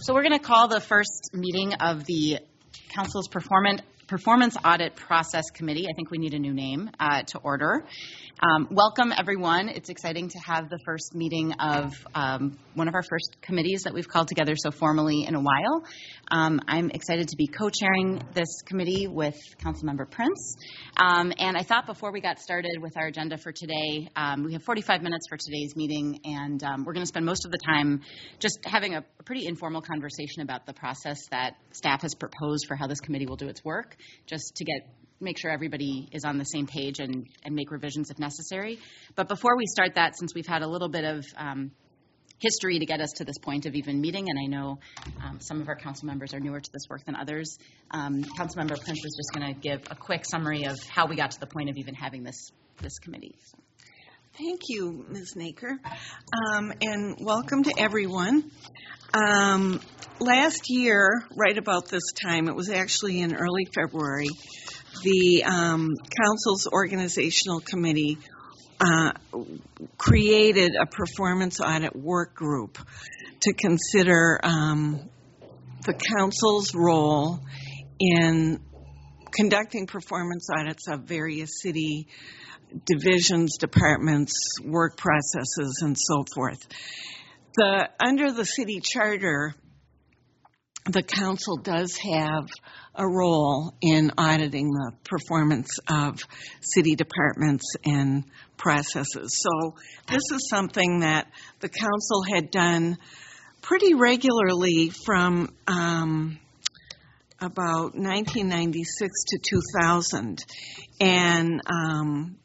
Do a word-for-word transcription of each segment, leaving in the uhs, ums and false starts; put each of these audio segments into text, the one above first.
So we're going to call the first meeting of the Council's Performance Performance Audit Process Committee. I think we need a new name uh, to order. Um, welcome, everyone. It's exciting to have the first meeting of um, one of our first committees that we've called together so formally in a while. Um, I'm excited to be co-chairing this committee with Councilmember Prince. Um, and I thought before we got started with our agenda for today, um, we have forty-five minutes for today's meeting, and um, we're going to spend most of the time just having a, a pretty informal conversation about the process that staff has proposed for how this committee will do its work, just to get make sure everybody is on the same page and, and make revisions if necessary. But before we start that, since we've had a little bit of um, history to get us to this point of even meeting, and I know um, some of our council members are newer to this work than others, um, Councilmember Prince is just going to give a quick summary of how we got to the point of even having this, this committee. So. Thank you, Miz Naker, um, and welcome to everyone. Um, last year, right about this time, it was actually in early February, the um, Council's Organizational Committee uh, created a performance audit work group to consider um, the Council's role in conducting performance audits of various city divisions, departments, work processes, and so forth. The under the city charter, the council does have a role in auditing the performance of city departments and processes. So this is something that the council had done pretty regularly from um, about nineteen ninety-six to two thousand. And um,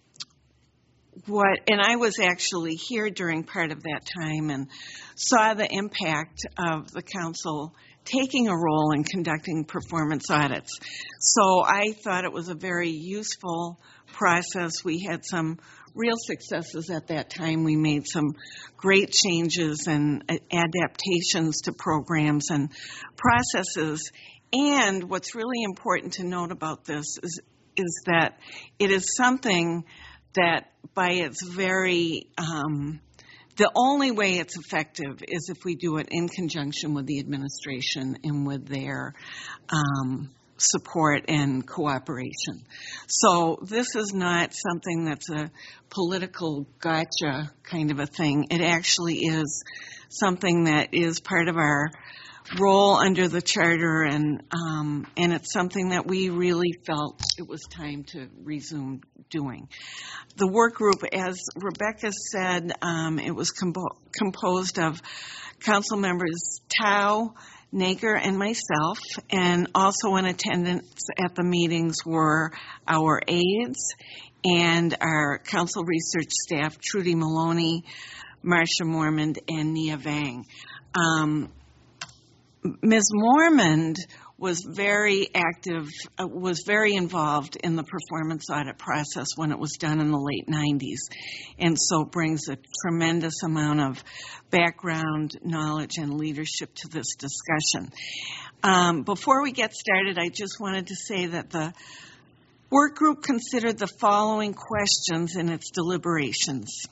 what, and I was actually here during part of that time and saw the impact of the council taking a role in conducting performance audits. So I thought it was a very useful process. We had some real successes at that time. We made some great changes and adaptations to programs and processes. And what's really important to note about this is, is that it is something that by its very um, the only way it's effective is if we do it in conjunction with the administration and with their um, support and cooperation. So this is not something that's a political gotcha kind of a thing. It actually is something that is part of our role under the charter, and um, and it's something that we really felt it was time to resume doing. The work group, as Rebecca said, um, it was compo- composed of council members Tao, Naker, and myself, and also in attendance at the meetings were our aides and our council research staff, Trudy Maloney, Marcia Mormond, and Nia Vang. Um, Miz Mormond was very active, uh, was very involved in the performance audit process when it was done in the late nineties, and so brings a tremendous amount of background knowledge and leadership to this discussion. Um, before we get started, I just wanted to say that the work group considered the following questions in its deliberations.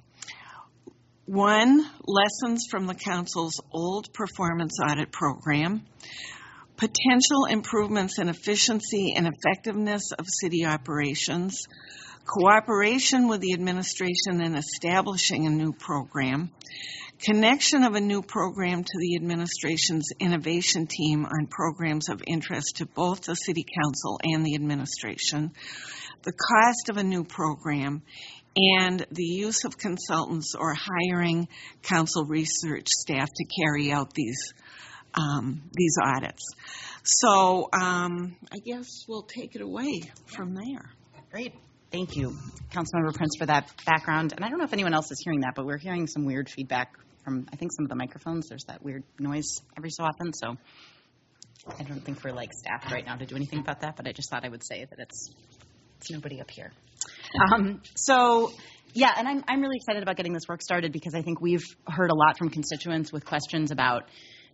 One, lessons from the council's old performance audit program, potential improvements in efficiency and effectiveness of city operations, cooperation with the administration in establishing a new program, connection of a new program to the administration's innovation team on programs of interest to both the city council and the administration, the cost of a new program, and the use of consultants or hiring council research staff to carry out these um, these audits. So um, I guess we'll take it away from there. Great. Thank you, Councilmember Prince, for that background. And I don't know if anyone else is hearing that, but we're hearing some weird feedback from, I think, some of the microphones. There's that weird noise every so often. So I don't think we're, like, staffed right now to do anything about that, but I just thought I would say that it's, it's nobody up here. Um, so, yeah, and I'm I'm really excited about getting this work started because I think we've heard a lot from constituents with questions about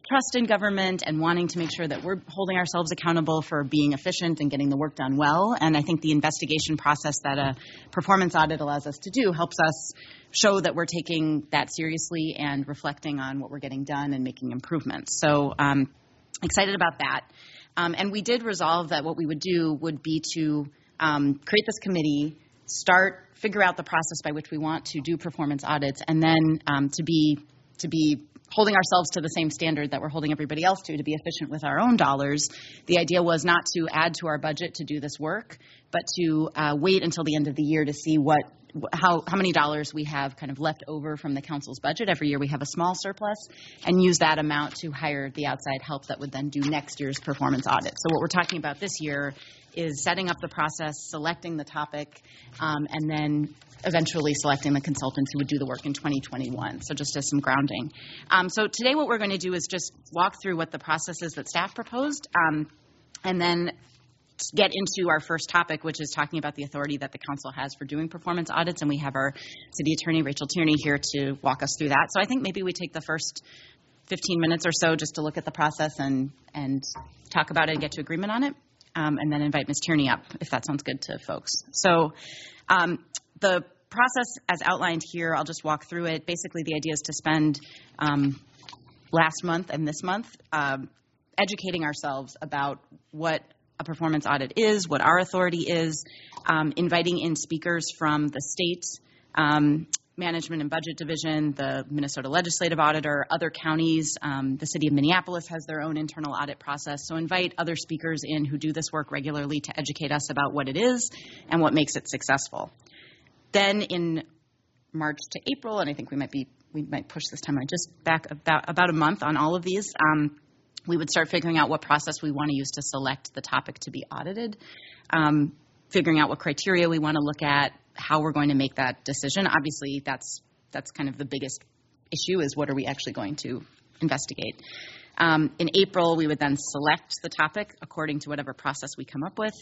trust in government and wanting to make sure that we're holding ourselves accountable for being efficient and getting the work done well. And I think the investigation process that a performance audit allows us to do helps us show that we're taking that seriously and reflecting on what we're getting done and making improvements. So um, excited about that. Um, and we did resolve that what we would do would be to um, create this committee, start, figure out the process by which we want to do performance audits, and then um, to be to be holding ourselves to the same standard that we're holding everybody else to, to be efficient with our own dollars. The idea was not to add to our budget to do this work, but to uh, wait until the end of the year to see what how how many dollars we have kind of left over from the council's budget. Every year we have a small surplus, and use that amount to hire the outside help that would then do next year's performance audit. So what we're talking about this year is setting up the process, selecting the topic, um, and then eventually selecting the consultants who would do the work in twenty twenty-one. So just as some grounding. Um, so today what we're going to do is just walk through what the process is that staff proposed, um, and then get into our first topic, which is talking about the authority that the council has for doing performance audits. And we have our city attorney, Rachel Tierney, here to walk us through that. So I think maybe we take the first fifteen minutes or so just to look at the process and, and talk about it and get to agreement on it, um, and then invite Miz Tierney up, if that sounds good to folks. So um, the process as outlined here, I'll just walk through it. Basically, the idea is to spend um, last month and this month um, educating ourselves about what a performance audit is, what our authority is, um, inviting in speakers from the state um, management and budget division, the Minnesota legislative auditor, other counties. Um, the city of Minneapolis has their own internal audit process. So invite other speakers in who do this work regularly to educate us about what it is and what makes it successful. Then in March to April, and I think we might be we might push this timeline just back about about a month on all of these, um, we would start figuring out what process we want to use to select the topic to be audited, um, figuring out what criteria we want to look at, how we're going to make that decision. Obviously, that's that's kind of the biggest issue, is what are we actually going to investigate. Um, in April, we would then select the topic according to whatever process we come up with.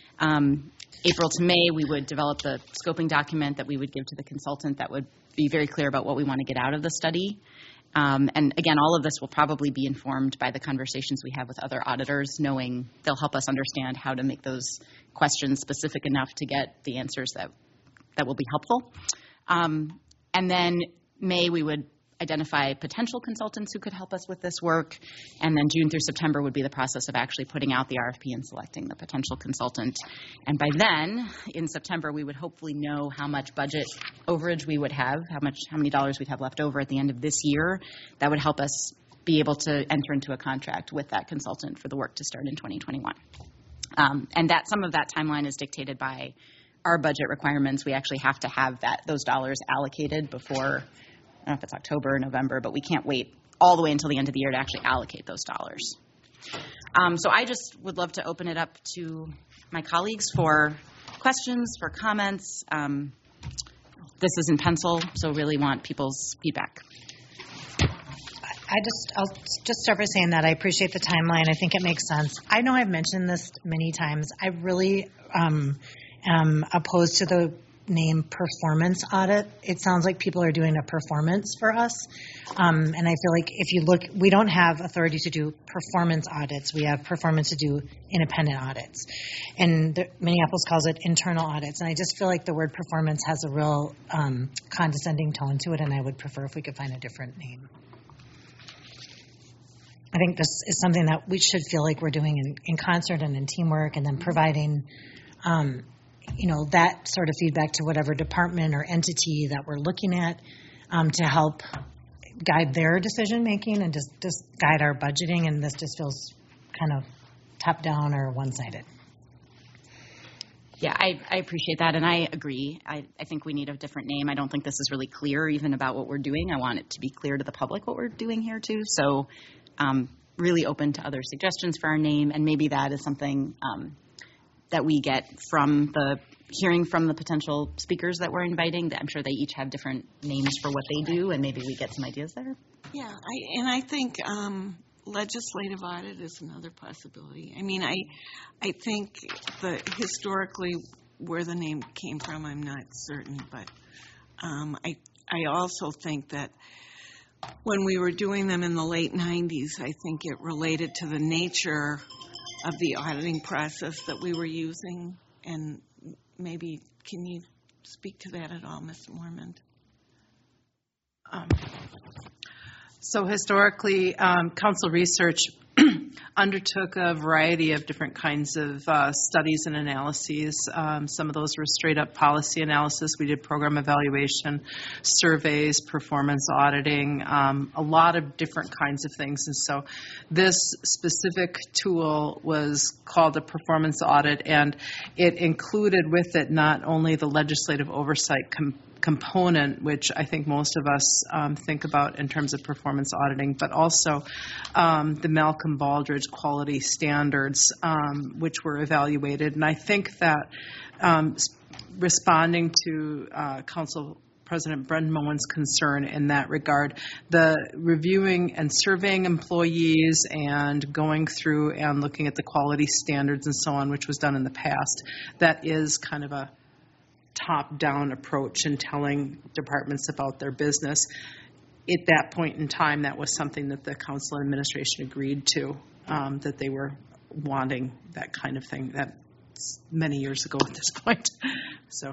Um, April to May, we would develop the scoping document that we would give to the consultant that would be very clear about what we want to get out of the study. Um, and again, all of this will probably be informed by the conversations we have with other auditors, knowing they'll help us understand how to make those questions specific enough to get the answers that, that will be helpful. Um, and then May, we would identify potential consultants who could help us with this work. And then June through September would be the process of actually putting out the R F P and selecting the potential consultant. And by then, in September, we would hopefully know how much budget overage we would have, how much, how many dollars we'd have left over at the end of this year. That would help us be able to enter into a contract with that consultant for the work to start in twenty twenty-one. Um, and that some of that timeline is dictated by our budget requirements. We actually have to have that those dollars allocated before, I don't know if it's October or November, but we can't wait all the way until the end of the year to actually allocate those dollars. Um, so I just would love to open it up to my colleagues for questions, for comments. Um, this is in pencil, so really want people's feedback. I just, I'll just start by saying that I appreciate the timeline. I think it makes sense. I know I've mentioned this many times. I really um, am opposed to the name performance audit. It sounds like people are doing a performance for us. Um, and I feel like if you look, we don't have authority to do performance audits. We have performance to do independent audits. And the, Minneapolis calls it internal audits. And I just feel like the word performance has a real um, condescending tone to it, and I would prefer if we could find a different name. I think this is something that we should feel like we're doing in, in concert and in teamwork, and then providing um, you know, that sort of feedback to whatever department or entity that we're looking at um, to help guide their decision making and just, just guide our budgeting. And this just feels kind of top down or one sided. Yeah, I, I appreciate that, and I agree. I, I think we need a different name. I don't think this is really clear even about what we're doing. I want it to be clear to the public what we're doing here too. So um, really open to other suggestions for our name, and maybe that is something um, that we get from the hearing from the potential speakers that we're inviting. I'm sure they each have different names for what they do, and maybe we get some ideas there. Yeah, I, and I think um, legislative audit is another possibility. I mean, I, I think the historically where the name came from, I'm not certain, but um, I, I also think that when we were doing them in the late nineties, I think it related to the nature of the auditing process that we were using. And maybe, can you speak to that at all, Miz Mormond? Um, so historically, um, Council Research undertook a variety of different kinds of uh, studies and analyses. Um, some of those were straight up policy analysis. We did program evaluation, surveys, performance auditing, um, a lot of different kinds of things. And so this specific tool was called a performance audit, and it included with it not only the legislative oversight component, component, which I think most of us um, think about in terms of performance auditing, but also um, the Malcolm Baldrige quality standards, um, which were evaluated. And I think that um, responding to uh, Council President Brendan Moen's concern in that regard, the reviewing and surveying employees and going through and looking at the quality standards and so on, which was done in the past, that is kind of a top-down approach in telling departments about their business. At that point in time, that was something that the council and administration agreed to, um, that they were wanting that kind of thing. That's many years ago at this point. So,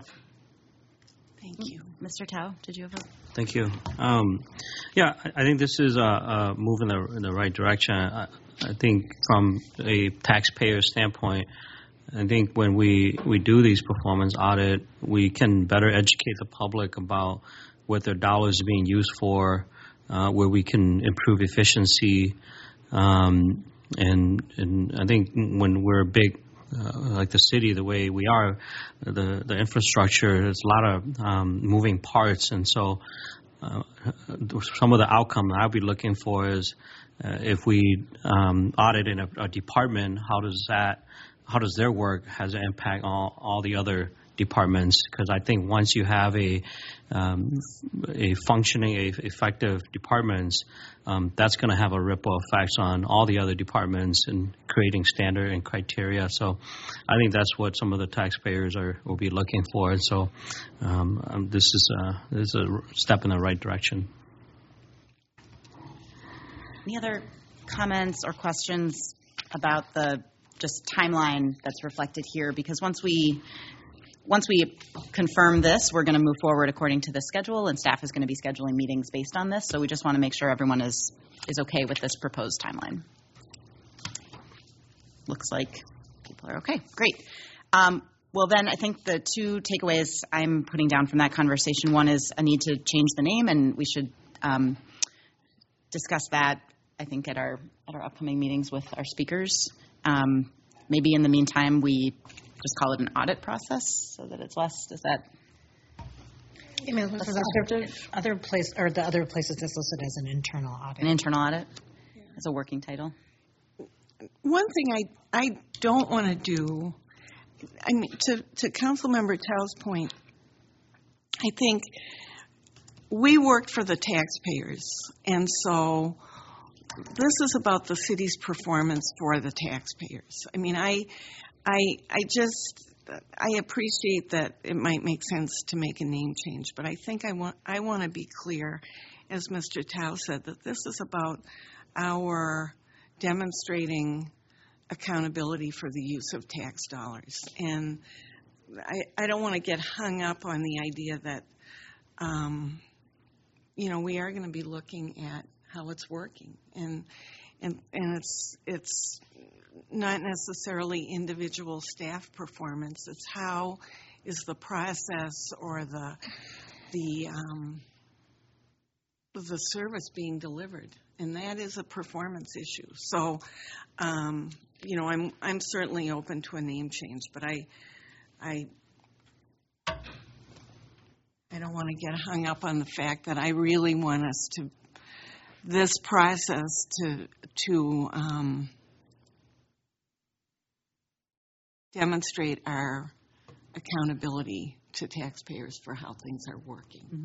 thank you. Mister Tao, did you have a... Thank you. Um, yeah, I, I think this is a, a move in the, in the right direction. I, I think from a taxpayer standpoint, I think when we, we do these performance audit, we can better educate the public about what their dollars are being used for, uh, where we can improve efficiency. Um, and, and I think when we're big, uh, like the city, the way we are, the, the infrastructure, there's a lot of um, moving parts. And so uh, some of the outcome that I'll be looking for is uh, if we um, audit in a, a department, how does that how does their work has an impact on all, all the other departments? Because I think once you have a um, a functioning, a effective departments, um, that's going to have a ripple effects on all the other departments and creating standard and criteria. So I think that's what some of the taxpayers are will be looking for. And so um, um, this is a, this is a step in the right direction. Any other comments or questions about the just timeline that's reflected here? Because once we once we confirm this, we're going to move forward according to the schedule, and staff is going to be scheduling meetings based on this. So we just want to make sure everyone is is okay with this proposed timeline. Looks like people are okay. Great. Um, well, then I think the two takeaways I'm putting down from that conversation, one is a need to change the name, and we should um, discuss that, I think, at our at our upcoming meetings with our speakers. Um, maybe in the meantime, we just call it an audit process so that it's less. Does that? I mean, this is other, other place or the other places that's listed as an internal audit. An internal audit as a working title. One thing I I don't want to do, I mean, to to Councilmember Tao's point, I think we work for the taxpayers, and so this is about the city's performance for the taxpayers. I mean, I, I, I just, I appreciate that it might make sense to make a name change, but I think I want, I want to be clear, as Mister Tao said, that this is about our demonstrating accountability for the use of tax dollars. And I, I don't want to get hung up on the idea that, um, you know, we are going to be looking at how it's working, and and and it's it's not necessarily individual staff performance. It's how is the process or the the um, the service being delivered, and that is a performance issue. So, um, you know, I'm I'm certainly open to a name change, but I I. I don't want to get hung up on the fact that I really want us to this process to to um, demonstrate our accountability to taxpayers for how things are working. Mm-hmm.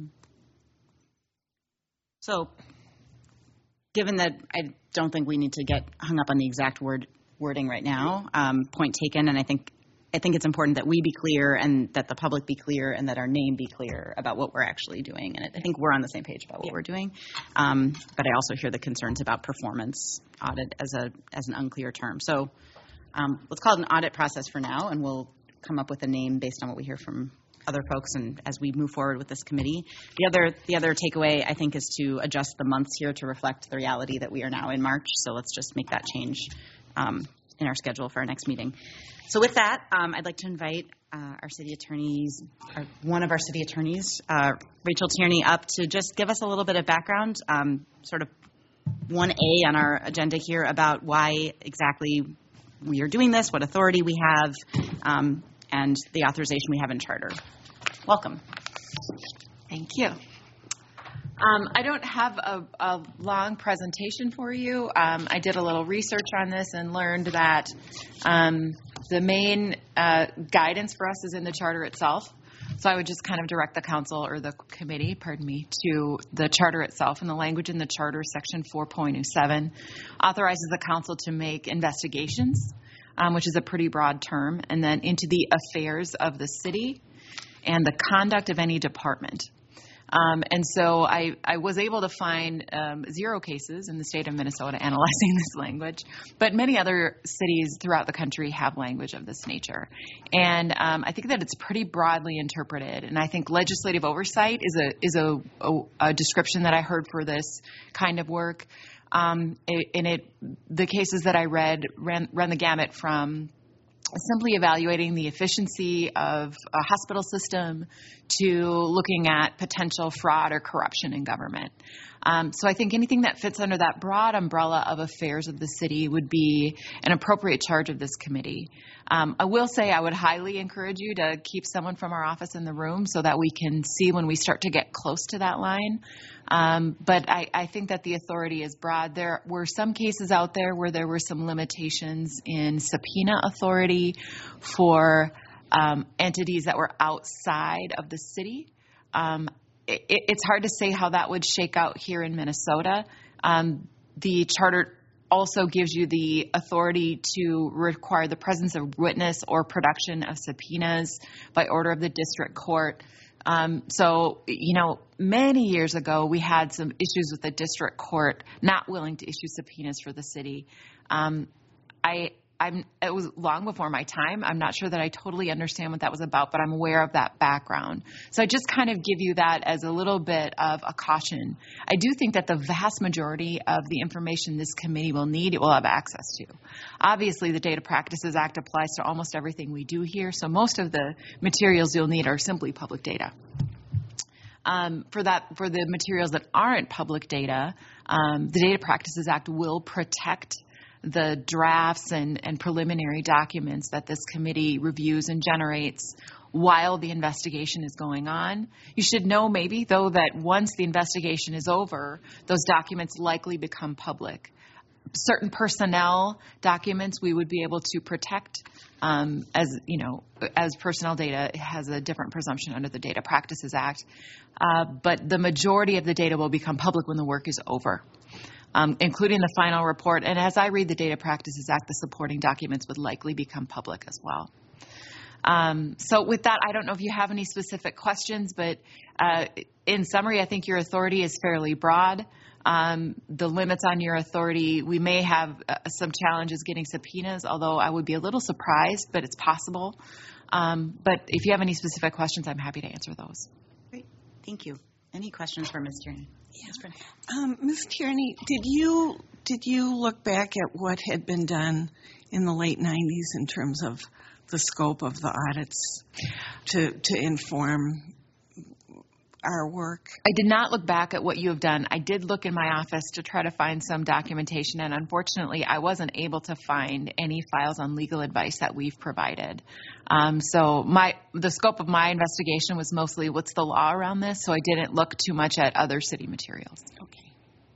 So, given that I don't think we need to get hung up on the exact word wording right now, um, point taken, and I think I think it's important that we be clear and that the public be clear and that our name be clear about what we're actually doing. And I think we're on the same page about what we're doing. Um, but I also hear the concerns about performance audit as a as an unclear term. So um, let's call it an audit process for now, and we'll come up with a name based on what we hear from other folks and as we move forward with this committee. The other the other takeaway, I think, is to adjust the months here to reflect the reality that we are now in March. So let's just make that change um, in our schedule for our next meeting. So with that, um, I'd like to invite uh, our city attorneys, or one of our city attorneys, uh, Rachel Tierney, up to just give us a little bit of background, um, sort of one A on our agenda here about why exactly we are doing this, what authority we have, um, and the authorization we have in charter. Welcome. Thank you. Um, I don't have a, a long presentation for you. Um, I did a little research on this and learned that um, the main uh, guidance for us is in the charter itself. So I would just kind of direct the council or the committee, pardon me, to the charter itself. And the language in the charter, section four point oh seven, authorizes the council to make investigations, um, which is a pretty broad term, and then into the affairs of the city and the conduct of any department. Um, and so I, I was able to find um, zero cases in the state of Minnesota analyzing this language, but many other cities throughout the country have language of this nature. And um, I think that it's pretty broadly interpreted. And I think legislative oversight is a is a, a, a description that I heard for this kind of work. Um, it, and it the cases that I read ran, ran the gamut from simply evaluating the efficiency of a hospital system to looking at potential fraud or corruption in government. Um, so I think anything that fits under that broad umbrella of affairs of the city would be an appropriate charge of this committee. Um, I will say I would highly encourage you to keep someone from our office in the room so that we can see when we start to get close to that line. Um, but I, I think that the authority is broad. There were some cases out there where there were some limitations in subpoena authority for um, entities that were outside of the city. Um, it, it's hard to say how that would shake out here in Minnesota. Um, the charter also gives you the authority to require the presence of witness or production of subpoenas by order of the district court. Um, so, you know, many years ago, we had some issues with the district court not willing to issue subpoenas for the city. Um, I, I'm, it was long before my time. I'm not sure that I totally understand what that was about, but I'm aware of that background. So I just kind of give you that as a little bit of a caution. I do think that the vast majority of the information this committee will need, it will have access to. Obviously, the Data Practices Act applies to almost everything we do here, so most of the materials you'll need are simply public data. Um, for that, for the materials that aren't public data, um, the Data Practices Act will protect the drafts and, and preliminary documents that this committee reviews and generates while the investigation is going on. You should know maybe, though, that once the investigation is over, those documents likely become public. Certain personnel documents we would be able to protect um, as, you know, as personnel data. It has a different presumption under the Data Practices Act. Uh, but the majority of the data will become public when the work is over. Um, including the final report. And as I read the Data Practices Act, the supporting documents would likely become public as well. Um, so with that, I don't know if you have any specific questions, but uh, in summary, I think your authority is fairly broad. Um, the limits on your authority, we may have uh, some challenges getting subpoenas, although I would be a little surprised, but it's possible. Um, but if you have any specific questions, I'm happy to answer those. Great. Thank you. Any questions for Miz Tierney? Yes. Um, Miz Tierney, did you did you look back at what had been done in the late nineties in terms of the scope of the audits to to inform our work? I did not look back at what you have done. I did look in my office to try to find some documentation, and unfortunately, I wasn't able to find any files on legal advice that we've provided. Um, so my the scope of my investigation was mostly what's the law around this, so I didn't look too much at other city materials. Okay.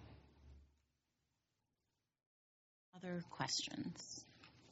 Other questions?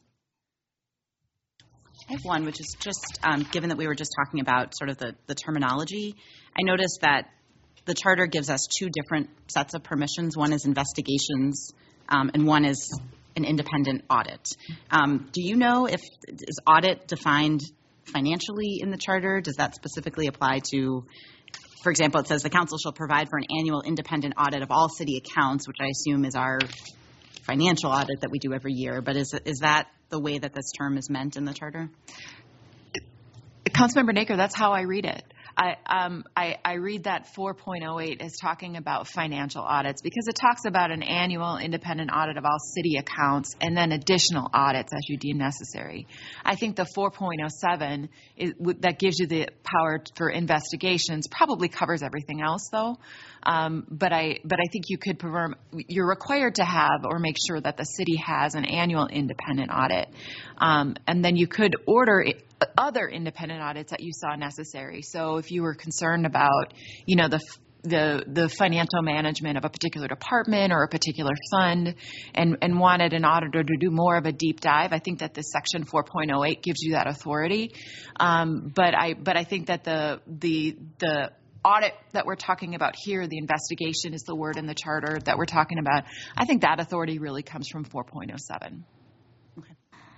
I have one, which is just, um, given that we were just talking about sort of the, the terminology, I noticed that the charter gives us two different sets of permissions. One is investigations, um, and one is an independent audit. Um, do you know if, is audit defined financially in the charter? Does that specifically apply to, for example, it says the council shall provide for an annual independent audit of all city accounts, which I assume is our financial audit that we do every year, but is is that the way that this term is meant in the charter? Councilmember Naker, that's how I read it. I, um, I, I read that four point oh eight as talking about financial audits because it talks about an annual independent audit of all city accounts and then additional audits as you deem necessary. I think the four point oh seven is, that gives you the power for investigations probably covers everything else, though. Um, but I but I think you could perform. You're required to have or make sure that the city has an annual independent audit, um, and then you could order it, other independent audits that you saw necessary. So if you were concerned about, you know, the the the financial management of a particular department or a particular fund and, and wanted an auditor to do more of a deep dive, I think that this section four point oh eight gives you that authority. Um, but I but I think that the the the audit that we're talking about here, the investigation is the word in the charter that we're talking about. I think that authority really comes from four point oh seven. Okay.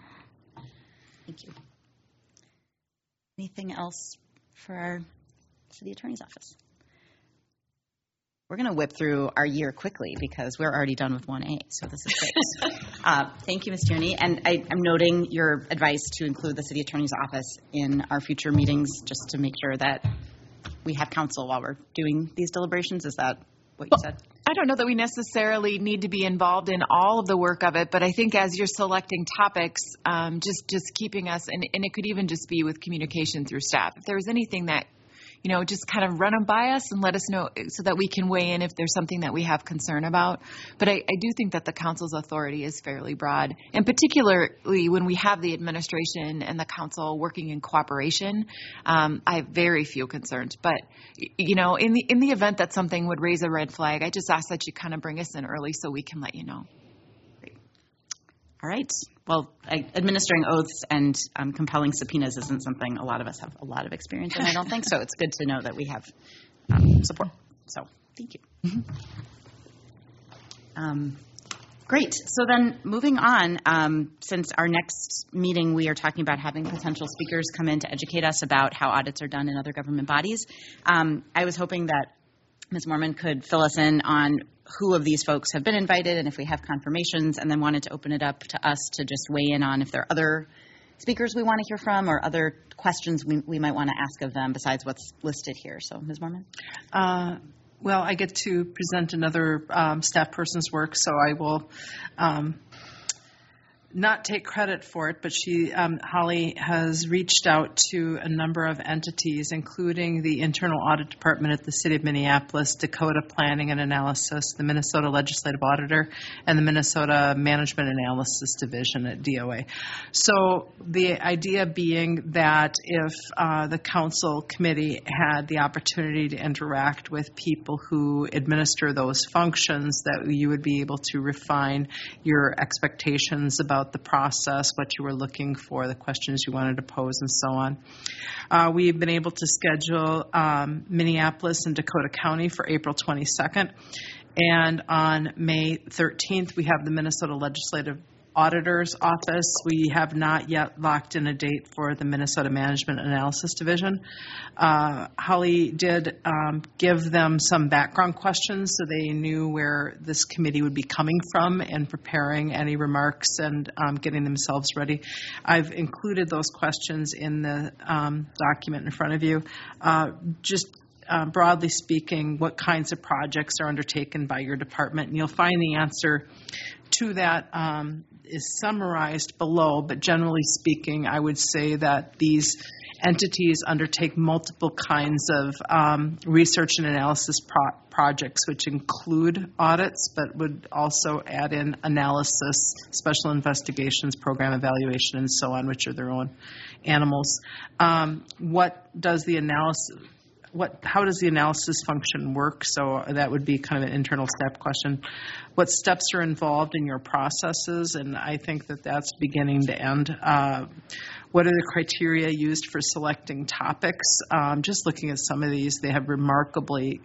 Thank you. Anything else for our city attorney's office? We're going to whip through our year quickly because we're already done with one A, so this is great. uh, thank you, Miz Tierney. And I, I'm noting your advice to include the city attorney's office in our future meetings just to make sure that we have counsel while we're doing these deliberations. Is that what you said? I don't know that we necessarily need to be involved in all of the work of it, but I think as you're selecting topics, um, just just keeping us, and, and it could even just be with communication through staff. If there's anything that, you know, just kind of run them by us and let us know so that we can weigh in if there's something that we have concern about. But I, I do think that the council's authority is fairly broad, and particularly when we have the administration and the council working in cooperation, um, I have very few concerns. But, you know, in the in the event that something would raise a red flag, I just ask that you kind of bring us in early so we can let you know. Great. All right. Well, I, administering oaths and um, compelling subpoenas isn't something a lot of us have a lot of experience in, I don't think. So it's good to know that we have um, support. So thank you. Mm-hmm. Um, great. So then moving on, um, since our next meeting we are talking about having potential speakers come in to educate us about how audits are done in other government bodies, um, I was hoping that Miz Moorman could fill us in on who of these folks have been invited and if we have confirmations, and then wanted to open it up to us to just weigh in on if there are other speakers we want to hear from or other questions we, we might want to ask of them besides what's listed here. So, Miz Moorman? Uh, well, I get to present another um, staff person's work, so I will um, not take credit for it, but she, um, Holly, has reached out to a number of entities, including the Internal Audit Department at the City of Minneapolis, Dakota Planning and Analysis, the Minnesota Legislative Auditor, and the Minnesota Management Analysis Division at D O A. So the idea being that if uh, the council committee had the opportunity to interact with people who administer those functions, that you would be able to refine your expectations about the process, what you were looking for, the questions you wanted to pose, and so on. Uh, we've been able to schedule um, Minneapolis and Dakota County for April twenty-second. And on May thirteenth, we have the Minnesota Legislative Auditor's Office. We have not yet locked in a date for the Minnesota Management Analysis Division. Uh, Holly did um, give them some background questions so they knew where this committee would be coming from and preparing any remarks and um, getting themselves ready. I've included those questions in the um, document in front of you. Uh, just Uh, broadly speaking, what kinds of projects are undertaken by your department? And you'll find the answer to that um, is summarized below, but generally speaking, I would say that these entities undertake multiple kinds of um, research and analysis pro- projects, which include audits, but would also add in analysis, special investigations, program evaluation, and so on, which are their own animals. Um, what does the analysis What, how does the analysis function work? So that would be kind of an internal step question. What steps are involved in your processes? And I think that that's beginning to end. Uh, what are the criteria used for selecting topics? Um, just looking at some of these, they have remarkably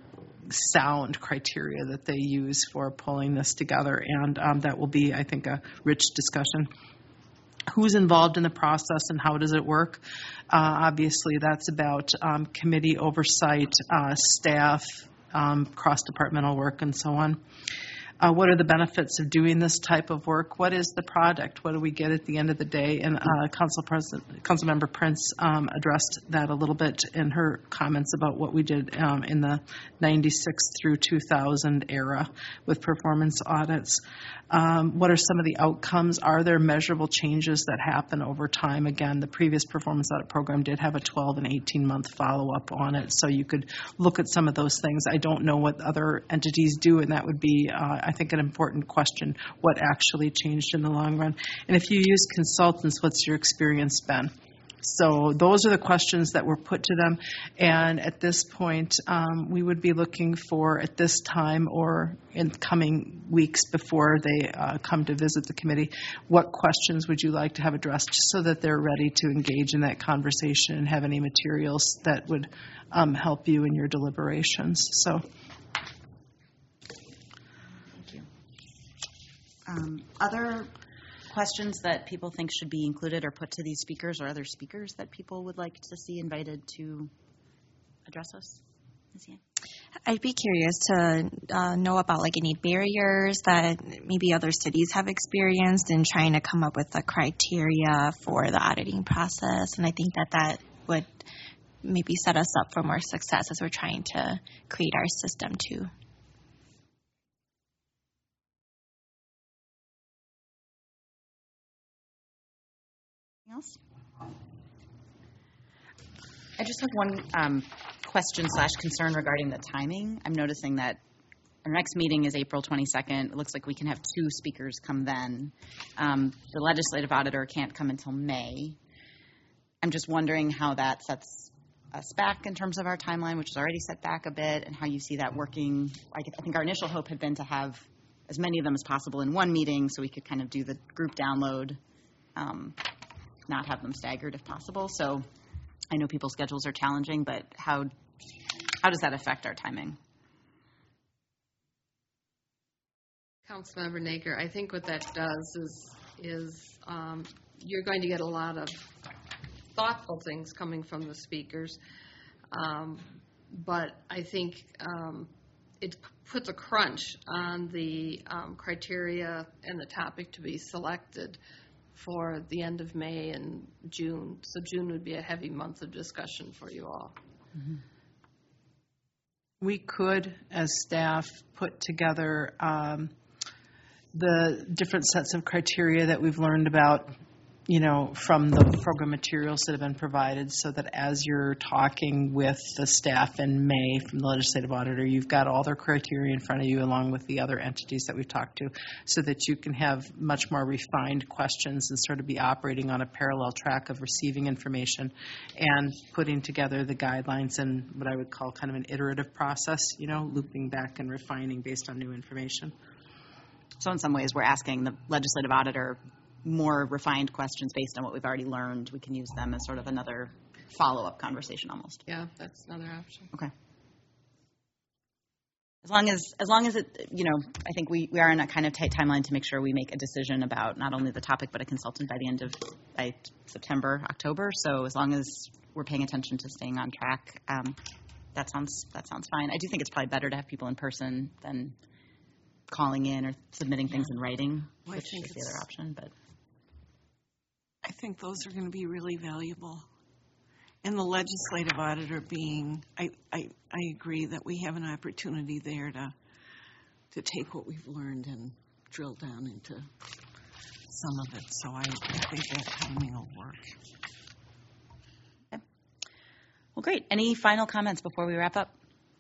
sound criteria that they use for pulling this together, and um, that will be, I think, a rich discussion. Who's involved in the process and how does it work? Uh, obviously, that's about um, committee oversight, uh, staff, um, cross-departmental work, and so on. Uh, what are the benefits of doing this type of work? What is the product? What do we get at the end of the day? And uh, Council President, Councilmember Prince um, addressed that a little bit in her comments about what we did um, in the ninety-six through two thousand era with performance audits. Um, what are some of the outcomes? Are there measurable changes that happen over time? Again, the previous performance audit program did have a twelve and eighteen month follow-up on it, so you could look at some of those things. I don't know what other entities do, and that would be, uh, I think, an important question, what actually changed in the long run. And if you use consultants, what's your experience been? So those are the questions that were put to them, and at this point, um, we would be looking for, at this time or in coming weeks before they uh, come to visit the committee, what questions would you like to have addressed, just so that they're ready to engage in that conversation and have any materials that would um, help you in your deliberations. So. Thank you. Um, other questions that people think should be included or put to these speakers, or other speakers that people would like to see invited to address us? I'd be curious to uh, know about like any barriers that maybe other cities have experienced in trying to come up with the criteria for the auditing process. And I think that that would maybe set us up for more success as we're trying to create our system too. Else? I just have one um, question slash concern regarding the timing. I'm noticing that our next meeting is April twenty-second. It looks like we can have two speakers come then. Um, the legislative auditor can't come until May. I'm just wondering how that sets us back in terms of our timeline, which is already set back a bit, and how you see that working. I think our initial hope had been to have as many of them as possible in one meeting so we could kind of do the group download. Um, not have them staggered if possible. So I know people's schedules are challenging, but how how does that affect our timing? Councilmember Naker, I think what that does is is um, you're going to get a lot of thoughtful things coming from the speakers, um, but I think um, it puts a crunch on the um, criteria and the topic to be selected for the end of May and June. So June would be a heavy month of discussion for you all. Mm-hmm. We could, as staff, put together um, the different sets of criteria that we've learned about, you know, from the program materials that have been provided, so that as you're talking with the staff in May from the legislative auditor, you've got all their criteria in front of you along with the other entities that we've talked to, so that you can have much more refined questions and sort of be operating on a parallel track of receiving information and putting together the guidelines in what I would call kind of an iterative process, you know, looping back and refining based on new information. So in some ways, we're asking the legislative auditor more refined questions based on what we've already learned. We can use them as sort of another follow-up conversation almost. Yeah, that's another option. Okay. As long as, as long as it, you know, I think we, we are in a kind of tight timeline to make sure we make a decision about not only the topic but a consultant by the end of by September, October. So as long as we're paying attention to staying on track, um, that sounds that sounds fine. I do think it's probably better to have people in person than calling in or submitting things in writing, well, which is the other option. But I think those are going to be really valuable. And the legislative auditor being, I, I, I agree that we have an opportunity there to to take what we've learned and drill down into some of it. So I, I think that timing will work. Okay. Well, great. Any final comments before we wrap up?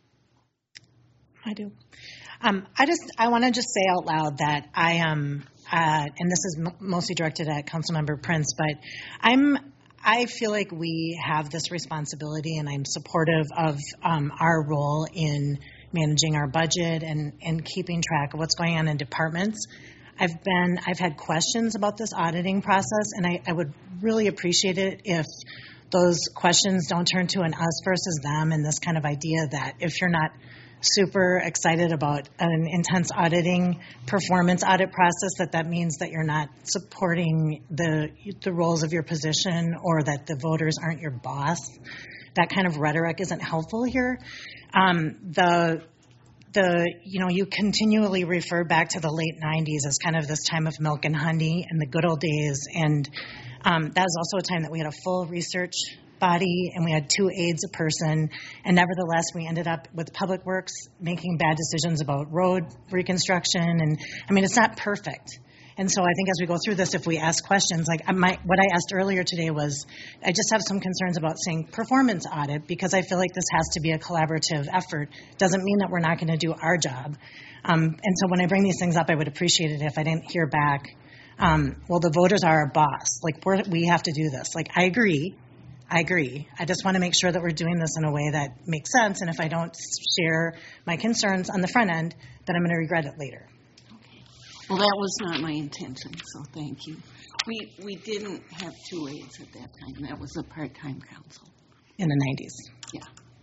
I do. Um, I just I want to just say out loud that I am, uh, and this is m- mostly directed at Councilmember Prince, but I'm I feel like we have this responsibility, and I'm supportive of um, our role in managing our budget and, and keeping track of what's going on in departments. I've been I've had questions about this auditing process, and I, I would really appreciate it if those questions don't turn to an us versus them, and this kind of idea that if you're not super excited about an intense auditing performance audit process, that that means that you're not supporting the the roles of your position or that the voters aren't your boss. That kind of rhetoric isn't helpful here. Um, the the you know you continually refer back to the late nineties as kind of this time of milk and honey and the good old days, and um, that was also a time that we had a full research body and we had two aides a person, and nevertheless we ended up with Public Works making bad decisions about road reconstruction. And I mean, it's not perfect. And so I think as we go through this, if we ask questions, like my, what I asked earlier today was, I just have some concerns about saying performance audit, because I feel like this has to be a collaborative effort. Doesn't mean that we're not going to do our job. Um, and so when I bring these things up, I would appreciate it if I didn't hear back, um, well, the voters are our boss. Like, we're, we have to do this. Like, I agree. I agree. I just want to make sure that we're doing this in a way that makes sense. And if I don't share my concerns on the front end, then I'm going to regret it later. Well, that was not my intention, so thank you. We we didn't have two aides at that time. That was a part-time council. In the nineties. Yeah.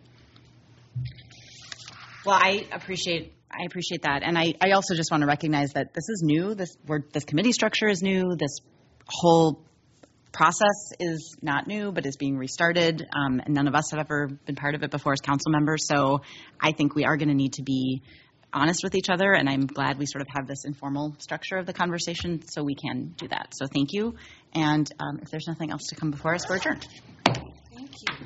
Well, I appreciate I appreciate that, and I, I also just want to recognize that this is new. This we're, this committee structure is new. This whole process is not new, but is being restarted, um, and none of us have ever been part of it before as council members. So I think we are going to need to be honest with each other, and I'm glad we sort of have this informal structure of the conversation so we can do that. So thank you, and um, if there's nothing else to come before us, we're adjourned. Thank you.